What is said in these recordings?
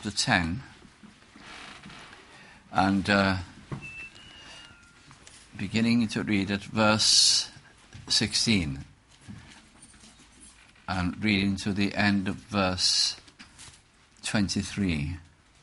chapter 10, and beginning to read at verse 16 and reading to the end of verse 23.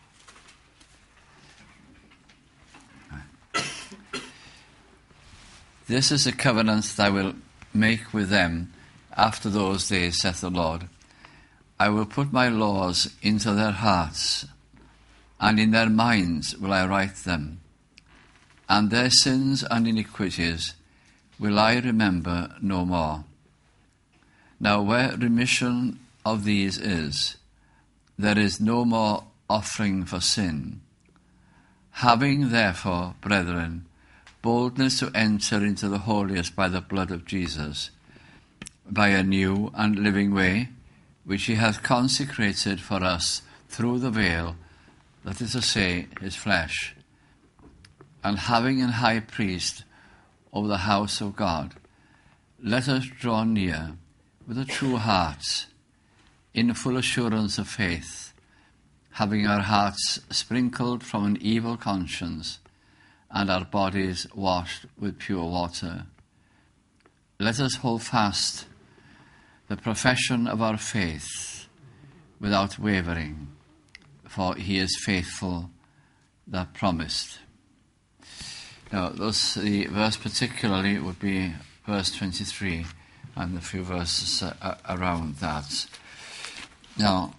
This is a covenant that I will make with them after those days, saith the Lord. I will put my laws into their hearts, and in their minds will I write them. And their sins and iniquities will I remember no more. Now where remission of these is, there is no more offering for sin. Having therefore, brethren, boldness to enter into the holiest by the blood of Jesus, by a new and living way, which he hath consecrated for us through the veil, that is to say, his flesh. And having an high priest over the house of God, let us draw near with a true heart, in full assurance of faith, having our hearts sprinkled from an evil conscience, and our bodies washed with pure water. Let us hold fast the profession of our faith without wavering, for he is faithful that promised. Now, the verse particularly would be verse 23 and a few verses around that. Now,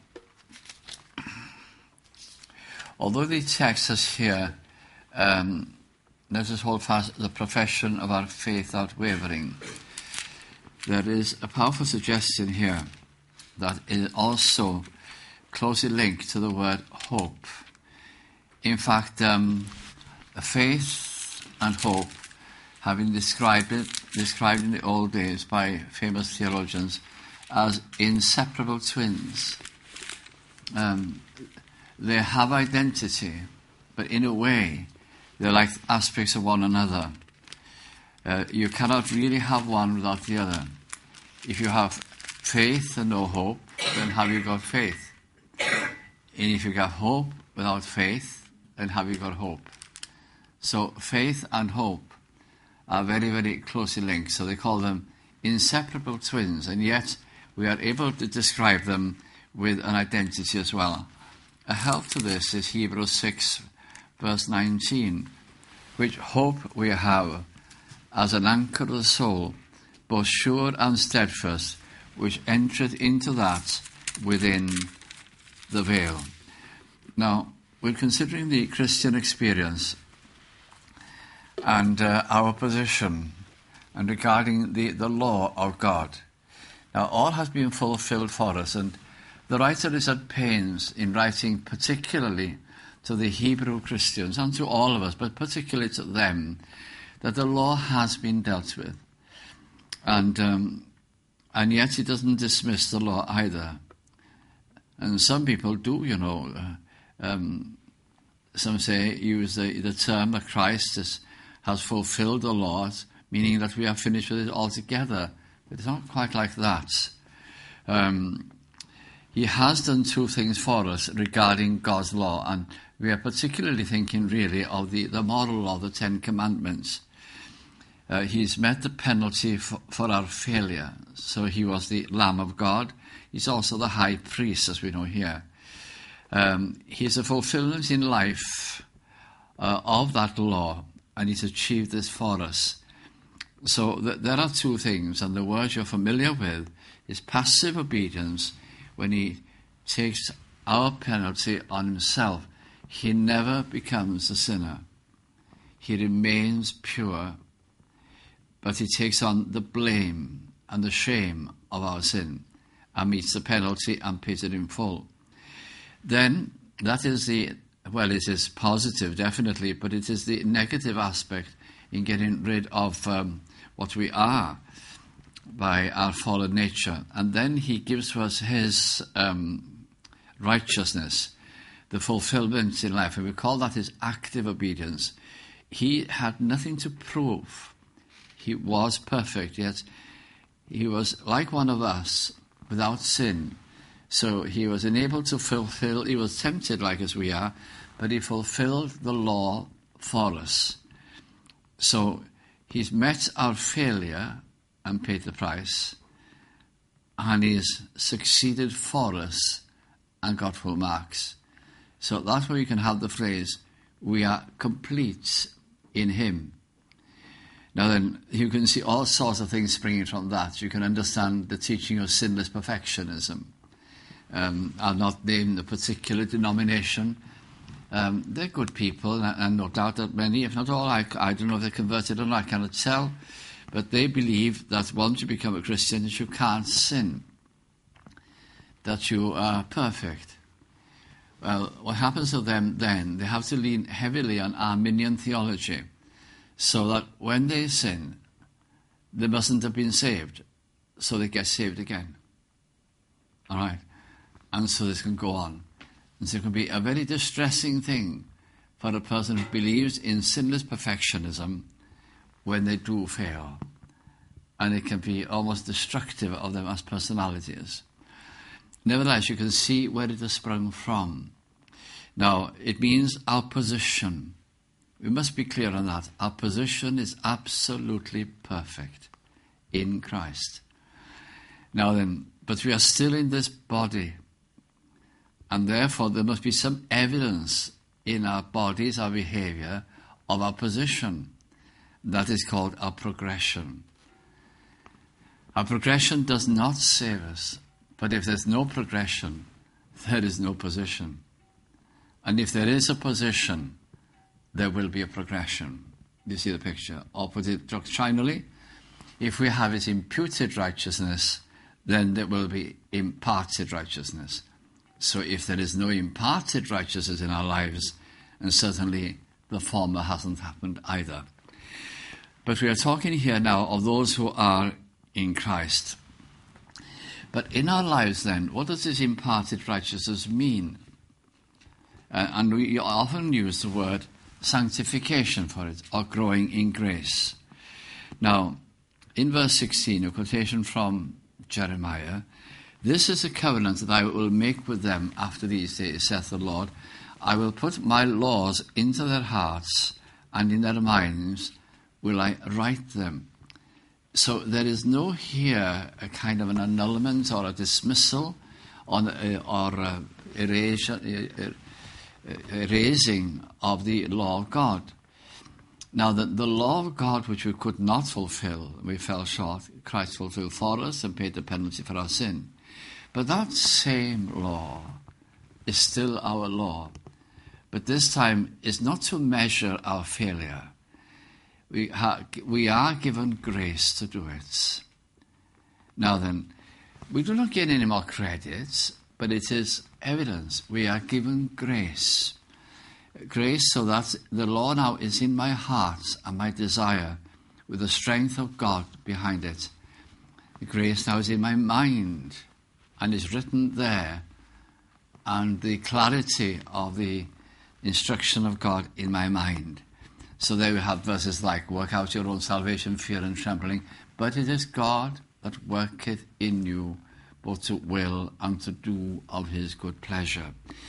although the text says here, let us hold fast the profession of our faith without wavering, there is a powerful suggestion here that is also closely linked to the word hope. In fact, faith and hope have been described in the old days by famous theologians as inseparable twins. They have identity, but in a way they're like aspects of one another. You cannot really have one without the other. If you have faith and no hope, then have you got faith? And if you have hope without faith, then have you got hope? So faith and hope are very, very closely linked. So they call them inseparable twins, and yet we are able to describe them with an identity as well. A help to this is Hebrews 6, verse 19, which hope we have as an anchor of the soul, both sure and steadfast, which entereth into that within the veil. Now, we're considering the Christian experience and our position and regarding the law of God. Now, all has been fulfilled for us, and the writer is at pains in writing particularly to the Hebrew Christians and to all of us, but particularly to them, that the law has been dealt with. And yet he doesn't dismiss the law either. And some people do, some say, use the term that Christ has fulfilled the law, meaning that we are finished with it altogether. But it's not quite like that. He has done two things for us regarding God's law, and we are particularly thinking really of the moral law, the Ten Commandments. He's met the penalty for our failure. So he was the Lamb of God. He's also the high priest, as we know here. He's a fulfillment in life of that law, and he's achieved this for us. So there are two things, and the word you're familiar with is passive obedience. When he takes our penalty on himself, he never becomes a sinner. He remains pure, but he takes on the blame and the shame of our sin and meets the penalty and pays it in full. Then that is it is positive, definitely, but it is the negative aspect in getting rid of what we are by our fallen nature. And then he gives to us his righteousness, the fulfillment in life, and we call that his active obedience. He had nothing to prove. He was perfect, yet he was like one of us, without sin, So he was enabled to fulfill, he was tempted like as we are, but he fulfilled the law for us. So he's met our failure and paid the price, and he's succeeded for us and got full marks. So that's where you can have the phrase, we are complete in him. Now then, you can see all sorts of things springing from that. You can understand the teaching of sinless perfectionism. I'll not name the particular denomination. They're good people, and no doubt that many, if not all, I don't know if they're converted or not, I cannot tell, but they believe that once you become a Christian, that you can't sin, that you are perfect. Well, what happens to them then, they have to lean heavily on Arminian theology, so that when they sin, they mustn't have been saved, so they get saved again. All right? And so this can go on. And so it can be a very distressing thing for a person who believes in sinless perfectionism when they do fail. And it can be almost destructive of them as personalities. Nevertheless, you can see where it has sprung from. Now, it means our position. We must be clear on that. Our position is absolutely perfect in Christ. Now then, but we are still in this body. And therefore, there must be some evidence in our bodies, our behavior, of our position. That is called our progression. Our progression does not save us. But if there's no progression, there is no position. And if there is a position, there will be a progression. You see the picture? Or put it doctrinally, if we have his imputed righteousness, then there will be imparted righteousness. So if there is no imparted righteousness in our lives, and certainly the former hasn't happened either. But we are talking here now of those who are in Christ. But in our lives then, what does this imparted righteousness mean? And we often use the word sanctification for it, or growing in grace. Now, in verse 16, a quotation from Jeremiah, "This is a covenant that I will make with them after these days, saith the Lord. I will put my laws into their hearts, and in their minds will I write them." So there is no here a kind of an annulment or a dismissal or erasing of the law of God. Now, the law of God which we could not fulfill, we fell short, Christ fulfilled for us and paid the penalty for our sin. But that same law is still our law. But this time is not to measure our failure. We are given grace to do it. Now then, we do not gain any more credits, but it is evidence. We are given grace. Grace so that the law now is in my heart and my desire with the strength of God behind it. The grace now is in my mind and is written there, and the clarity of the instruction of God in my mind. So there we have verses like, work out your own salvation, fear and trembling. But it is God that worketh in you, both to will and to do of his good pleasure.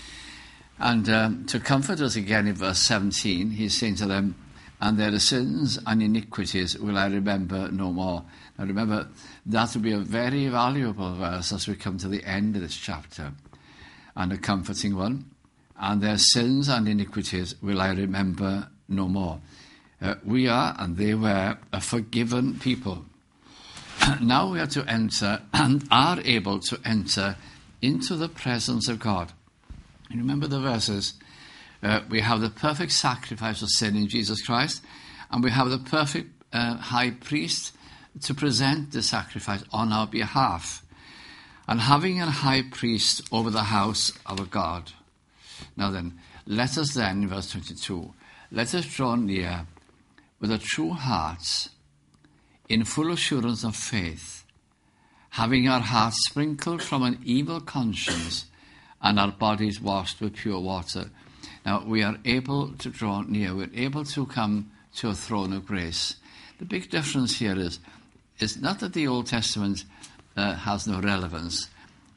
And to comfort us again in verse 17, he's saying to them, and their sins and iniquities will I remember no more. Now remember, that will be a very valuable verse as we come to the end of this chapter, and a comforting one. And their sins and iniquities will I remember no more. We are, and they were, a forgiven people. Now we are to enter, and are able to enter, into the presence of God. You remember the verses? We have the perfect sacrifice of sin in Jesus Christ, and we have the perfect high priest to present the sacrifice on our behalf. And having a high priest over the house of a God. Now then, let us then, in verse 22, let us draw near with a true heart, in full assurance of faith, having our hearts sprinkled from an evil conscience and our bodies washed with pure water. Now, we are able to draw near. We're able to come to a throne of grace. The big difference here is not that the Old Testament has no relevance.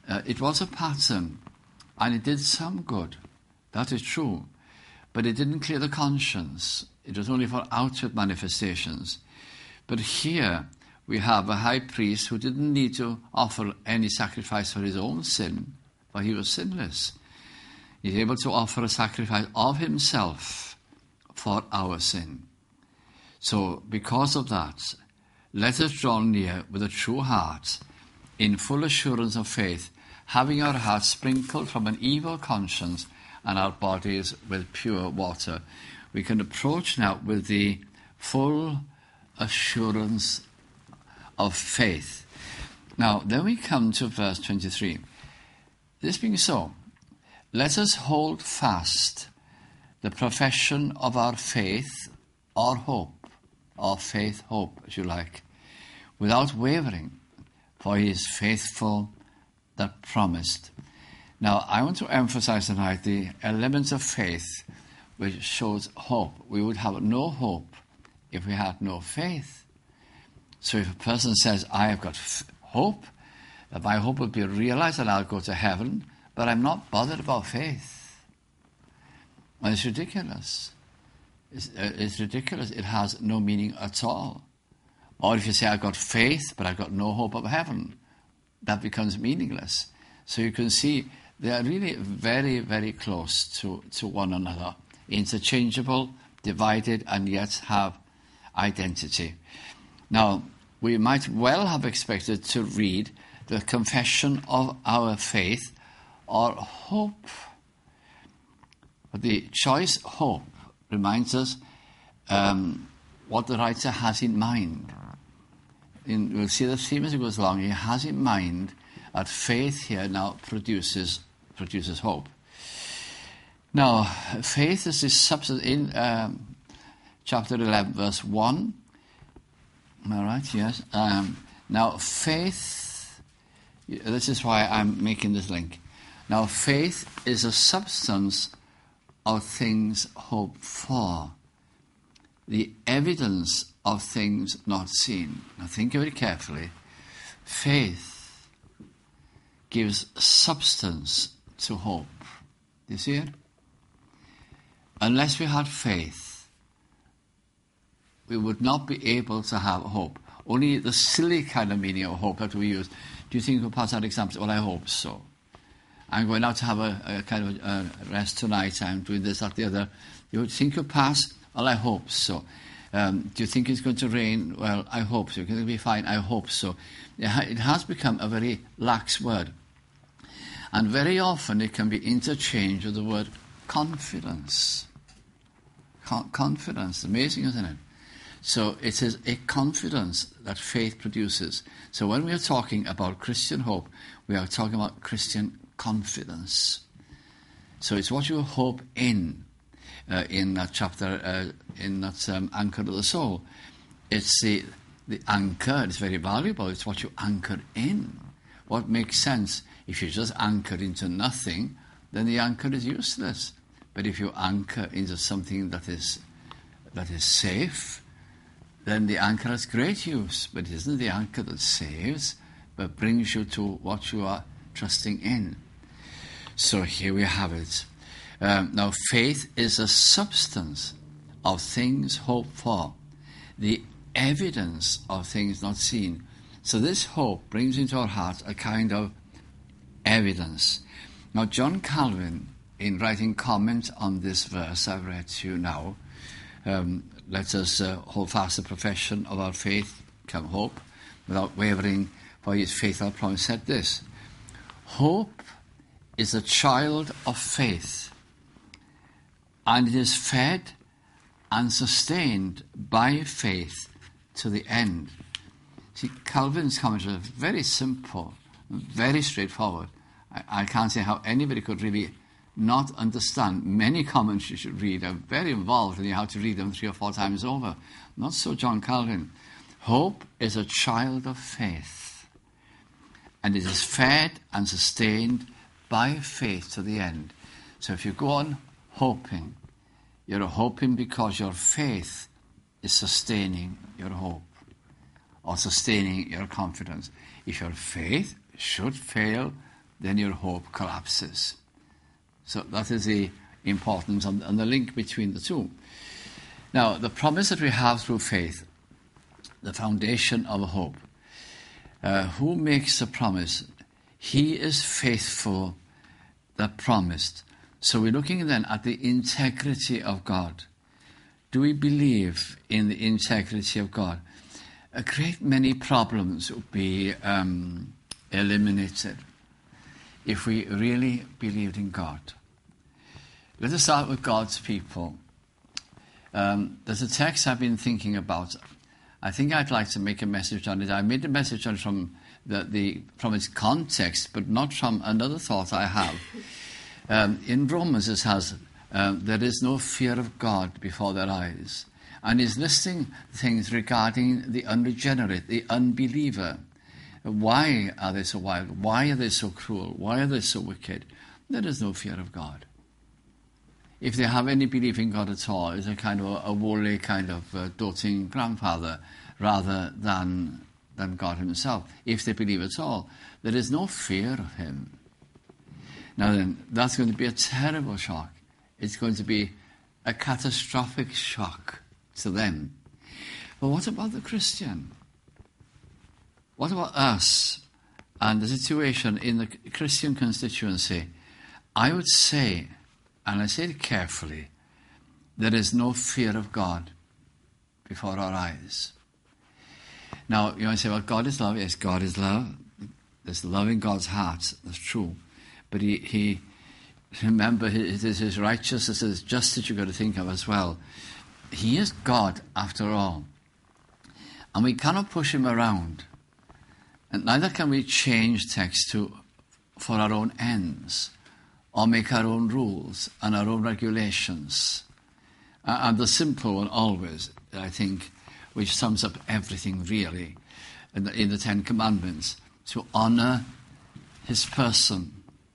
It was a pattern, and it did some good. That is true. But it didn't clear the conscience. It was only for outward manifestations. But here we have a high priest who didn't need to offer any sacrifice for his own sin, for he was sinless. He's able to offer a sacrifice of himself for our sin. So because of that, let us draw near with a true heart, in full assurance of faith, having our hearts sprinkled from an evil conscience and our bodies with pure water. We can approach now with the full assurance of faith. Now, then we come to verse 23. This being so, let us hold fast the profession of our faith or hope, or faith, hope, as you like, without wavering, for he is faithful that promised. Now, I want to emphasize tonight the elements of faith which shows hope. We would have no hope if we had no faith. So if a person says, I have got hope, that my hope will be realized and I'll go to heaven, but I'm not bothered about faith. Well, it's ridiculous. It's ridiculous. It has no meaning at all. Or if you say, I've got faith, but I've got no hope of heaven, that becomes meaningless. So you can see they are really very, very close to one another, interchangeable, divided, and yet have identity. Now, we might well have expected to read the confession of our faith or hope. But the choice hope reminds us what the writer has in mind. We'll see the theme as it goes along. He has in mind that faith here now produces hope. Now, faith is this substance in chapter 11, verse 1. Am I right? Yes. Now, faith, this is why I'm making this link. Now, faith is a substance of things hoped for, the evidence of things not seen. Now, think very carefully. Faith gives substance to hope. Do you see it? Unless we had faith, we would not be able to have hope. Only the silly kind of meaning of hope that we use. Do you think we'll pass that example? Well, I hope so. I'm going out to have a kind of a rest tonight. I'm doing this, that, the other. You would think you'll pass? Well, I hope so. Do you think it's going to rain? Well, I hope so. It'll be fine. I hope so. It has become a very lax word. And very often it can be interchanged with the word confidence. Confidence. Amazing, isn't it? So it is a confidence that faith produces. So when we are talking about Christian hope, we are talking about Christian confidence. So it's what you hope in that chapter, in that anchor of the soul. It's the anchor. It's very valuable. It's what you anchor in. What makes sense? If you just anchor into nothing, then the anchor is useless. But if you anchor into something that is safe, then the anchor has great use. But it isn't the anchor that saves, but brings you to what you are trusting in. So here we have it. Now, faith is a substance of things hoped for, the evidence of things not seen. So this hope brings into our hearts a kind of evidence. Now, John Calvin, in writing comment on this verse I've read to you now, let us hold fast the profession of our faith, come hope, without wavering, for his faithful promise, said this: hope is a child of faith, and it is fed and sustained by faith to the end. See, Calvin's commentary is very simple, very straightforward. I can't say how anybody could really not understand. Many commentaries you should read are very involved, and you have to read them 3 or 4 times over. Not so John Calvin. Hope is a child of faith, and it is fed and sustained by faith to the end. So if you go on hoping, you're hoping because your faith is sustaining your hope or sustaining your confidence. If your faith should fail, then your hope collapses. So that is the importance and the link between the two. Now, the promise that we have through faith, the foundation of hope. Who makes the promise? He is faithful that promised. So we're looking then at the integrity of God. Do we believe in the integrity of God? A great many problems would be eliminated if we really believed in God. Let us start with God's people. There's a text I've been thinking about. I think I'd like to make a message on it. I made a message on it from its context, but not from another thought I have. In Romans it has, there is no fear of God before their eyes. And he's listing things regarding the unregenerate, the unbeliever. Why are they so wild? Why are they so cruel? Why are they so wicked? There is no fear of God. If they have any belief in God at all, it's a kind of a woolly kind of doting grandfather rather than God himself. If they believe at all, there is no fear of him. Now then, that's going to be a terrible shock. It's going to be a catastrophic shock to them. But what about the Christian? What about us and the situation in the Christian constituency? I would say, and I say it carefully, there is no fear of God before our eyes. Now, you might say, well, God is love. Yes, God is love. There's love in God's heart. That's true. But he remember, it is his righteousness, his justice you've got to think of as well. He is God, after all. And we cannot push him around. And neither can we change text for our own ends, or make our own rules and our own regulations. And the simple one always, I think, which sums up everything really, in the Ten Commandments, to honour his person,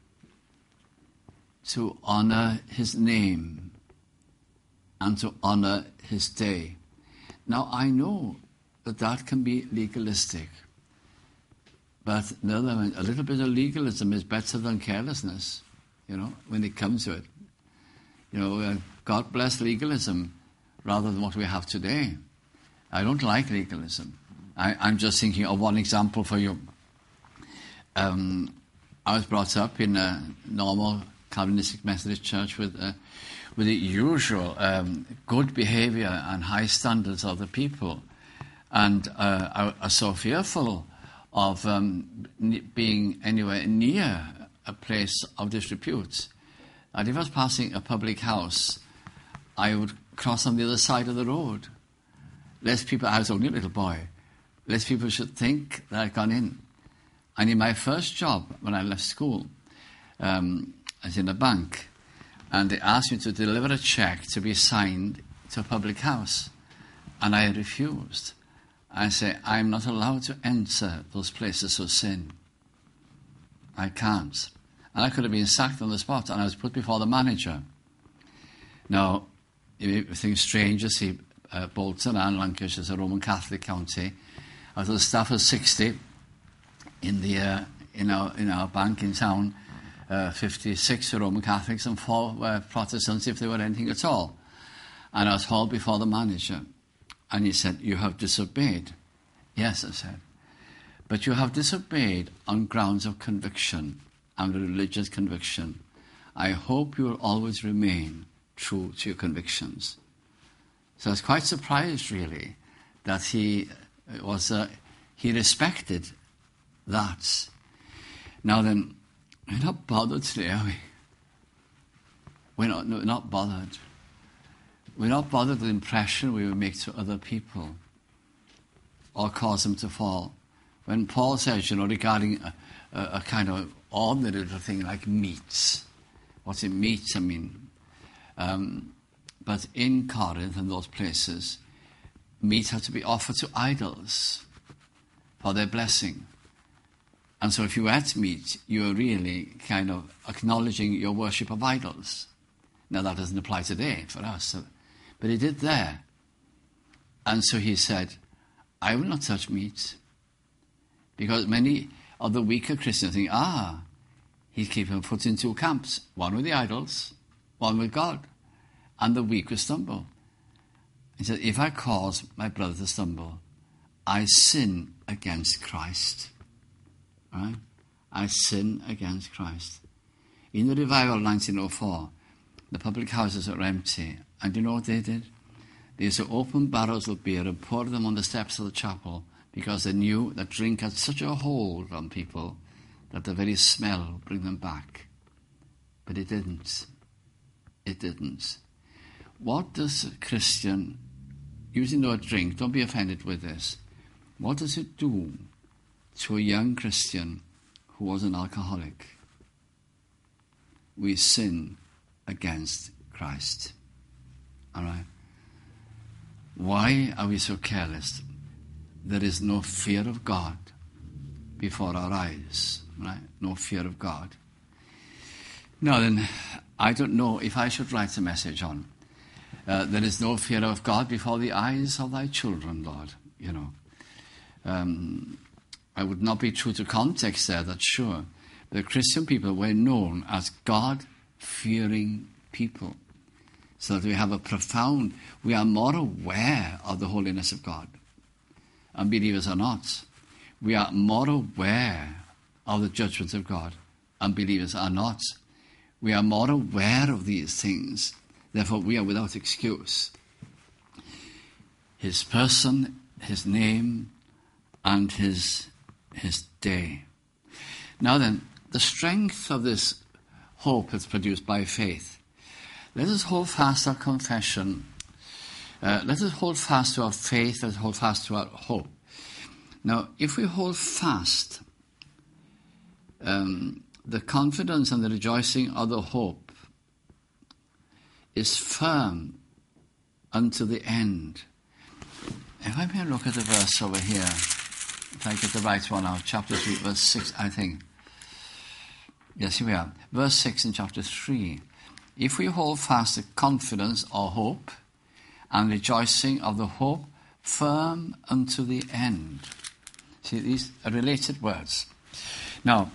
to honour his name, and to honour his day. Now, I know that can be legalistic, but a little bit of legalism is better than carelessness, when it comes to it. God bless legalism rather than what we have today. I don't like legalism. I'm just thinking of one example for you. I was brought up in a normal Calvinistic Methodist church with the usual good behaviour and high standards of the people. And I was so fearful of being anywhere near a place of disrepute. And if I was passing a public house, I would cross on the other side of the road. Lest people, I was only a little boy, lest people should think that I'd gone in. And in my first job, when I left school, I was in a bank, and they asked me to deliver a cheque to be signed to a public house. And I refused. I say, I'm not allowed to enter those places of sin. I can't. And I could have been sacked on the spot, and I was put before the manager. Now, you think strange to see Bolton and Lancashire is a Roman Catholic county. Out of the staff of 60 in our bank in town, 56 were Roman Catholics and 4 were Protestants, if they were anything at all. And I was hauled before the manager, and he said, "You have disobeyed." "Yes," I said, "but you have disobeyed on grounds of conviction and religious conviction. I hope you will always remain true to your convictions." So I was quite surprised, really, that he respected that. Now then, we're not bothered today, are we? We're not bothered. We're not bothered with the impression we will make to other people or cause them to fall. When Paul says, regarding a kind of ordinary little thing like meats, what's it meats? I mean, but in Corinth and those places, meat had to be offered to idols for their blessing. And so if you ate meat, you were really kind of acknowledging your worship of idols. Now that doesn't apply today for us, but it did there. And so he said, I will not touch meat. Because many of the weaker Christians think, He's keeping foot in two camps, one with the idols, one with God, and the weak will stumble. He said, if I cause my brother to stumble, I sin against Christ. Right? I sin against Christ. In the revival of 1904, the public houses were empty, and you know what they did? They used to open barrels of beer and pour them on the steps of the chapel because they knew that drink had such a hold on people that the very smell would bring them back. But it didn't. It didn't. What does a Christian, using the word drink, don't be offended with this, what does it do to a young Christian who was an alcoholic? We sin against Christ. All right? Why are we so careless? There is no fear of God before our eyes. Right? No fear of God. Now then, I don't know if I should write a message on there is no fear of God before the eyes of thy children, Lord. You know, I would not be true to context there, that's sure. The Christian people were known as God-fearing people. So that we are more aware of the holiness of God. Unbelievers are not. We are more aware of the judgments of God. Unbelievers are not. We are more aware of these things. Therefore, we are without excuse. His person, his name, and his day. Now then, the strength of this hope is produced by faith. Let us hold fast our confession. Let us hold fast to our faith. Let us hold fast to our hope. Now, if we hold fast the confidence and the rejoicing of the hope is firm unto the end. If I may look at the verse over here, if I get the right one out, chapter 3, verse 6, I think. Yes, here we are. Verse 6 in chapter 3. If we hold fast the confidence or hope and rejoicing of the hope firm unto the end. See, these are related words. Now,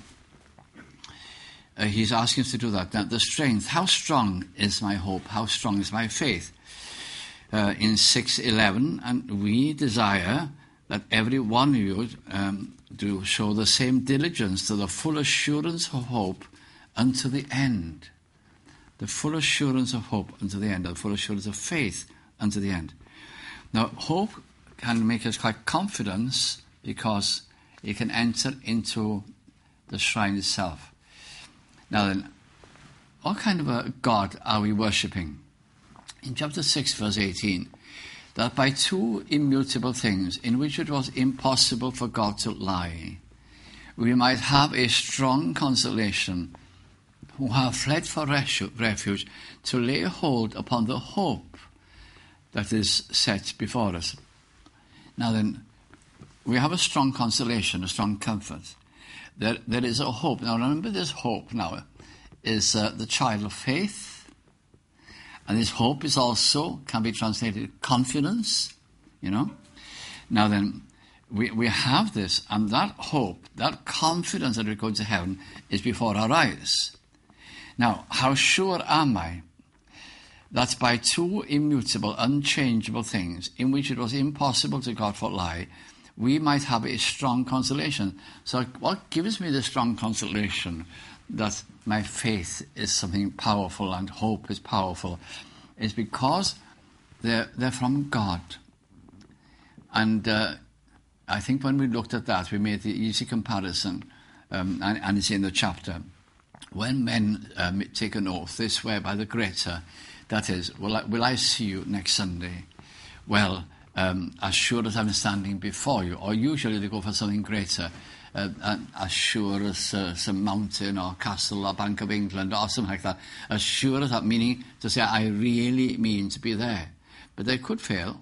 he's asking us to do that. Now, the strength, how strong is my hope? How strong is my faith? In 6:11, and we desire that every one of you do show the same diligence to the full assurance of hope unto the end. The full assurance of hope unto the end, the full assurance of faith unto the end. Now, hope can make us quite confident because it can enter into the shrine itself. Now then, what kind of a God are we worshipping? In chapter 6, verse 18, that by two immutable things in which it was impossible for God to lie, we might have a strong consolation who have fled for refuge to lay hold upon the hope that is set before us. Now then, we have a strong consolation, a strong comfort. There is a hope. Now remember, this hope now is the child of faith. And this hope is also, can be translated confidence, you know. Now then, we have this, and that hope, that confidence that we're going to heaven is before our eyes. Now, how sure am I that by two immutable, unchangeable things, in which it was impossible to God for lie, we might have a strong consolation? So what gives me the strong consolation that my faith is something powerful and hope is powerful is because they're from God. And I think when we looked at that, we made the easy comparison, and it's in the chapter. When men take an oath, they swear by the greater. That is, will I see you next Sunday? Well, as sure as I'm standing before you. Or usually they go for something greater. As sure as some mountain or castle or Bank of England or something like that. As sure as that, meaning to say, I really mean to be there. But they could fail.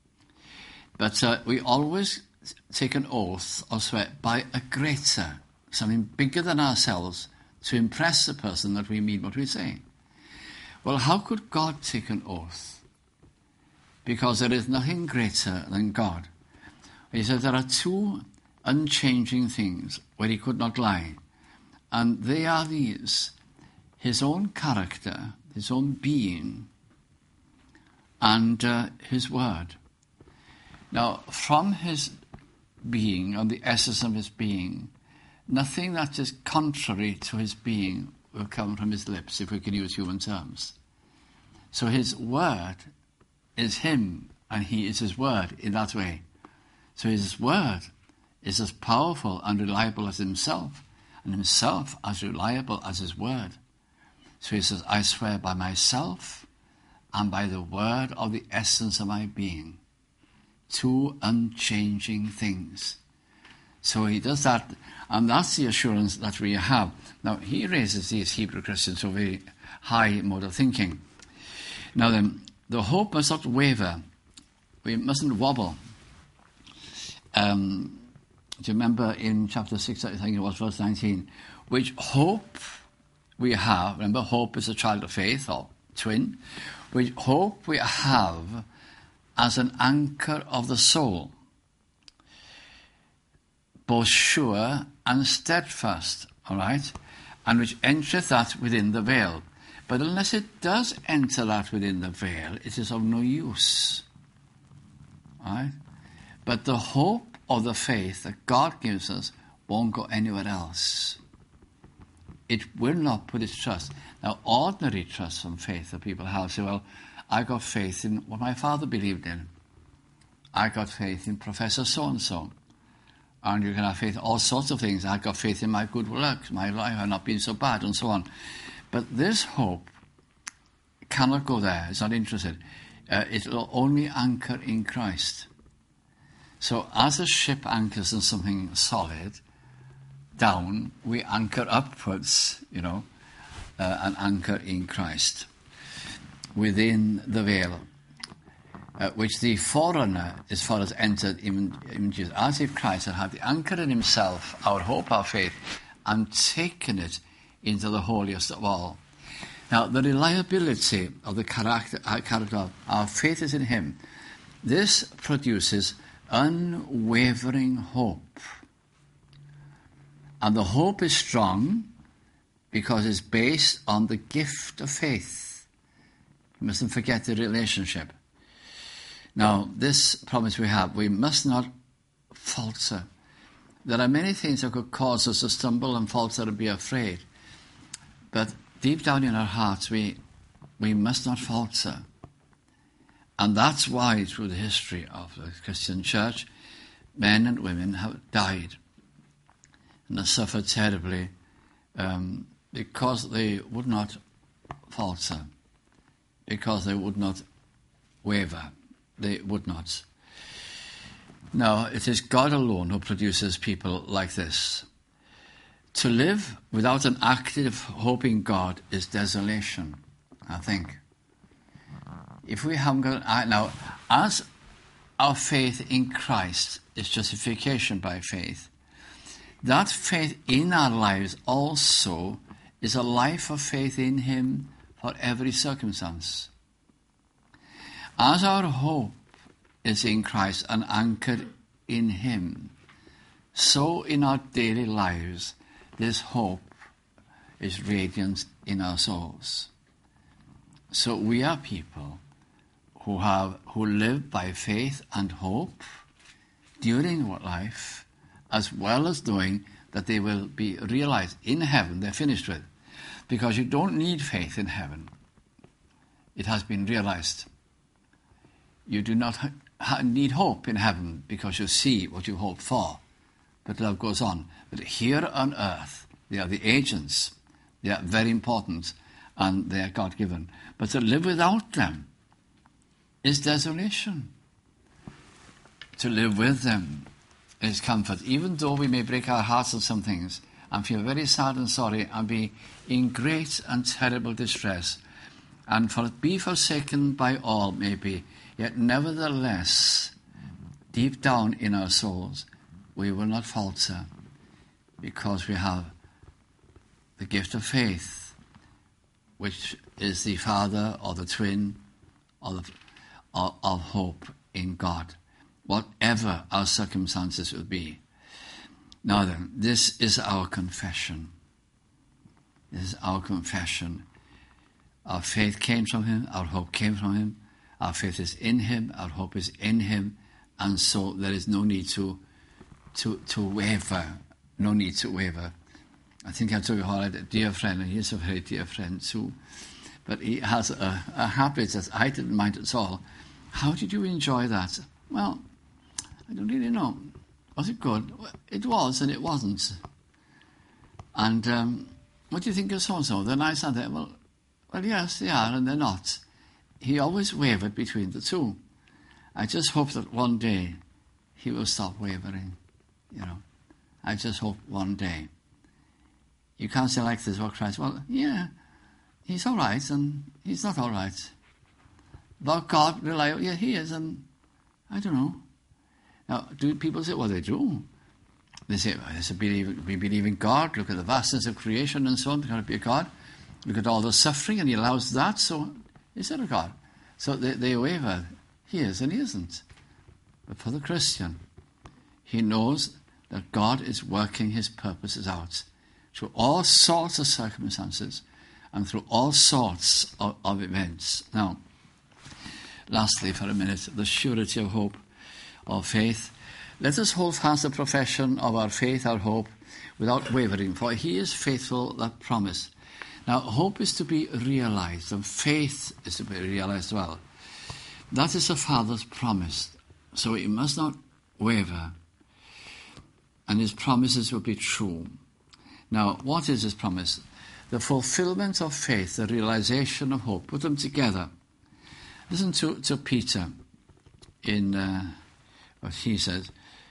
But we always take an oath or swear by a greater, something bigger than ourselves, to impress the person that we mean what we say. Well, how could God take an oath? Because there is nothing greater than God. He said there are two unchanging things where he could not lie. And they are these: his own character, his own being, and his word. Now, from his being, or the essence of his being, nothing that is contrary to his being will come from his lips, if we can use human terms. So his word is him, and he is his word in that way. So his word is as powerful and reliable as himself, and himself as reliable as his word. So he says, I swear by myself and by the word of the essence of my being, two unchanging things. So he does that, and that's the assurance that we have. Now, he raises these Hebrew Christians to a very high mode of thinking. Now then, the hope must not waver. We mustn't wobble. Do you remember in chapter 6, I think it was, verse 19, which hope we have, remember, hope is a child of faith, or twin, which hope we have as an anchor of the soul, both sure and steadfast, all right, and which entereth that within the veil. But unless it does enter that within the veil, it is of no use, all right? But the hope or the faith that God gives us won't go anywhere else. It will not put its trust. Now, ordinary trust and faith that people have say, well, I got faith in what my father believed in. I got faith in Professor so-and-so. And you can have faith in all sorts of things. I got faith in my good works, my life has not been so bad, and so on. But this hope cannot go there. It's not interested. It will only anchor in Christ. So as a ship anchors in something solid, down, we anchor upwards, and anchor in Christ, within the veil, which the forerunner, as far as entered in Jesus, as if Christ had the anchor in himself, our hope, our faith, and taken it into the holiest of all. Now, the reliability of the character of our faith is in him. This produces unwavering hope. And the hope is strong because it's based on the gift of faith. You mustn't forget the relationship. Now, this promise we have, we must not falter. There are many things that could cause us to stumble and falter and be afraid. But deep down in our hearts, we must not falter. And that's why, through the history of the Christian church, men and women have died and have suffered terribly because they would not falter, because they would not waver. They would not. Now, it is God alone who produces people like this. To live without an active hope in God is desolation, I think. If we haven't got... Now, as our faith in Christ is justification by faith, that faith in our lives also is a life of faith in him for every circumstance. As our hope is in Christ and anchored in him, so in our daily lives, this hope is radiant in our souls. So we are people who live by faith and hope during life, as well as knowing that they will be realized in heaven, they're finished with. Because you don't need faith in heaven. It has been realized. You do not need hope in heaven because you see what you hope for. But love goes on. But here on earth, they are the agents. They are very important and they are God-given. But to live without them is desolation. To live with them is comfort. Even though we may break our hearts on some things and feel very sad and sorry and be in great and terrible distress and be forsaken by all, maybe, yet nevertheless, deep down in our souls, we will not falter because we have the gift of faith, which is the father or the twin of hope in God, whatever our circumstances will be. Now then, this is our confession. This is our confession. Our faith came from him, our hope came from him, our faith is in him, our hope is in him, and so there is no need to waver. No need to waver. I think I told you how I had a dear friend, and he's a very dear friend too, but he has a habit that I didn't mind at all. How did you enjoy that? Well, I don't really know. Was it good? It was, and it wasn't. And what do you think of so-and-so? They're nice, aren't they? Well, yes, they are, and they're not. He always wavered between the two. I just hope that one day he will stop wavering, I just hope one day. You can't say like this, Christ, well, yeah, he's all right, and he's not all right. About God, reliable, yeah, he is, and I don't know. Now, do people say, well, they do. They say, we believe in God, look at the vastness of creation and so on, there's got to be a God. Look at all the suffering, and he allows that, so is there a God? So they waver. He is and he isn't. But for the Christian, he knows that God is working his purposes out through all sorts of circumstances and through all sorts of events. Now, lastly, for a minute, the surety of hope or faith. Let us hold fast the profession of our faith, our hope, without wavering, for he is faithful that promised. Now, hope is to be realized, and faith is to be realized well. That is the Father's promise, so he must not waver, and his promises will be true. Now, what is his promise? The fulfillment of faith, the realization of hope. Put them together. Listen to Peter in what he says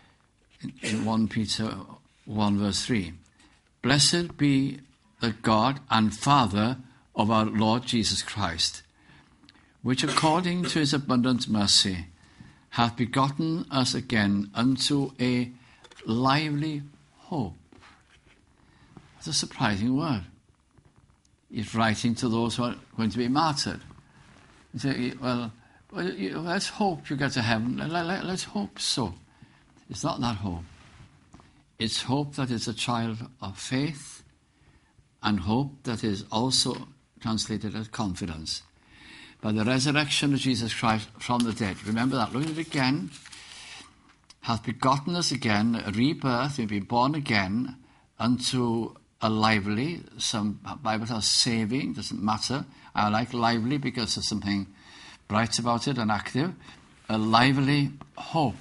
in 1 Peter 1 verse 3. Blessed be the God and Father of our Lord Jesus Christ, which according to his abundant mercy hath begotten us again unto a lively hope. That's a surprising word. He's writing to those who are going to be martyred. He said, well, let's hope you get to heaven. Let's hope so. It's not that hope. It's hope that is a child of faith, and hope that is also translated as confidence. By the resurrection of Jesus Christ from the dead. Remember that. Look at it again. Hath begotten us again, a rebirth, we've been born again, unto a lively, some Bible tells saving, doesn't matter. I like lively because there's something bright about it and active. A lively hope.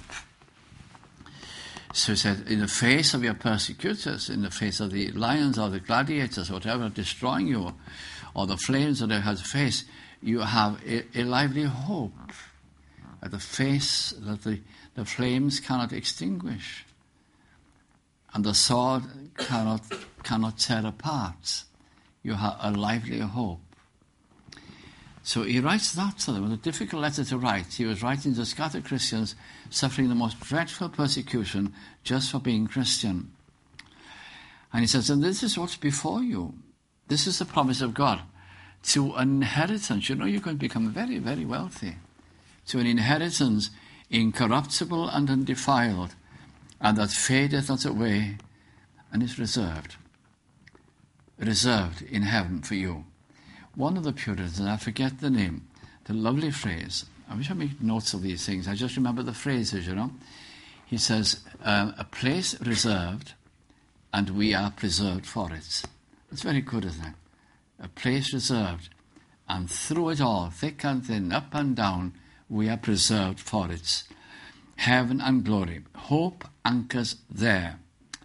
So he said, in the face of your persecutors, in the face of the lions or the gladiators, or whatever, destroying you, or the flames that they had to face, you have a lively hope at the face that the flames cannot extinguish, and the sword cannot tear apart. You have a lively hope. So he writes that to them. It was a difficult letter to write. He was writing to scattered Christians suffering the most dreadful persecution just for being Christian. And he says, and this is what's before you. This is the promise of God. To an inheritance, you're going to become very, very wealthy. To an inheritance incorruptible and undefiled, and that fadeth not away, and is reserved in heaven for you. One of the Puritans, and I forget the name, the lovely phrase, I wish I made notes of these things, I just remember the phrases, He says, a place reserved, and we are preserved for it. It's very good, isn't it? A place reserved, and through it all, thick and thin, up and down, we are preserved for it. Heaven and glory. Hope anchors there.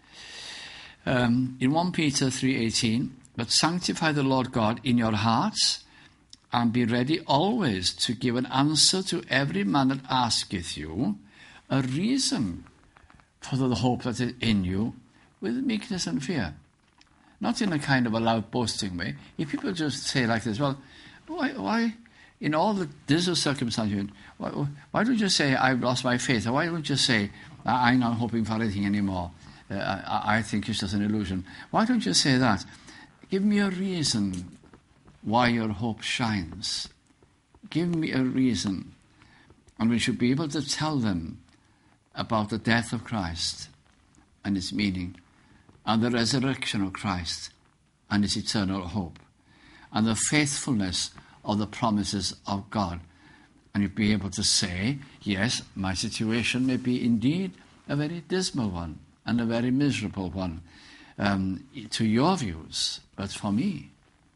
In 1 Peter 3:18, but sanctify the Lord God in your hearts, and be ready always to give an answer to every man that asketh you a reason for the hope that is in you, with meekness and fear. Not in a kind of a loud boasting way. If people just say like this, well, why in all the dismal circumstances, why don't you say, I've lost my faith? Or why don't you say, I'm not hoping for anything anymore? I think it's just an illusion. Why don't you say that? Give me a reason why your hope shines. Give me a reason. And we should be able to tell them about the death of Christ and its meaning, and the resurrection of Christ and its eternal hope, and the faithfulness of the promises of God. And you'll be able to say, yes, my situation may be indeed a very dismal one and a very miserable one to your views, but for me,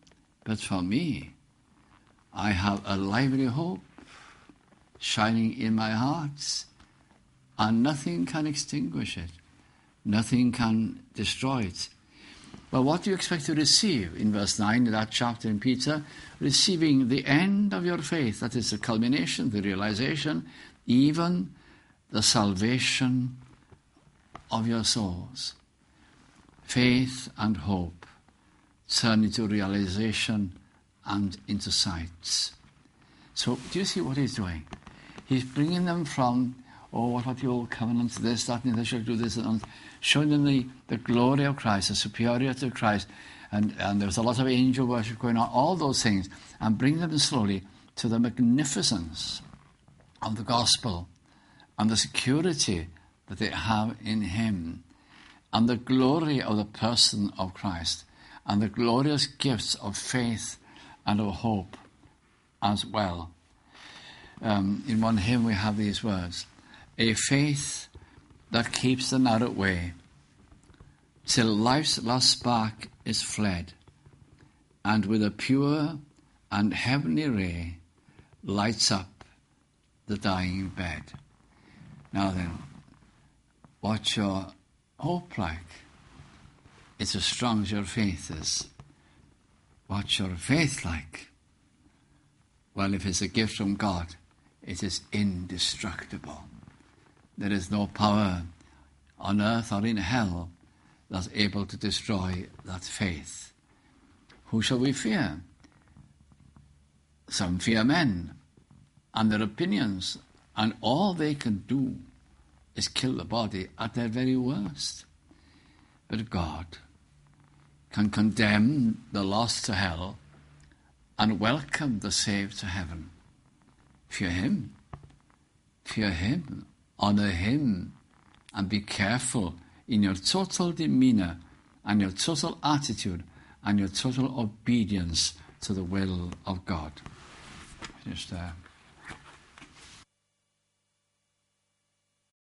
I have a lively hope shining in my heart, and nothing can extinguish it. Nothing can destroy it. Well, what do you expect to receive in verse 9 of that chapter in Peter? Receiving the end of your faith, that is the culmination, the realization, even the salvation of your souls. Faith and hope turn into realization and into sight. So, do you see what he's doing? He's bringing them from, what about the old covenant, this, that, and they shall do this, and showing them the glory of Christ, the superiority of Christ, and there's a lot of angel worship going on, all those things, and bring them slowly to the magnificence of the gospel and the security that they have in him, and the glory of the person of Christ, and the glorious gifts of faith and of hope as well. In one hymn we have these words: a faith that keeps the narrow way till life's last spark is fled, and with a pure and heavenly ray lights up the dying bed. Now then, what's your hope like? It's as strong as your faith is. What's your faith like? Well, if it's a gift from God, it is indestructible. There is no power on earth or in hell that's able to destroy that faith. Who shall we fear? Some fear men and their opinions, and all they can do is kill the body at their very worst. But God can condemn the lost to hell and welcome the saved to heaven. Fear him, honor him, and be careful in your total demeanor and your total attitude and your total obedience to the will of God. Finish there.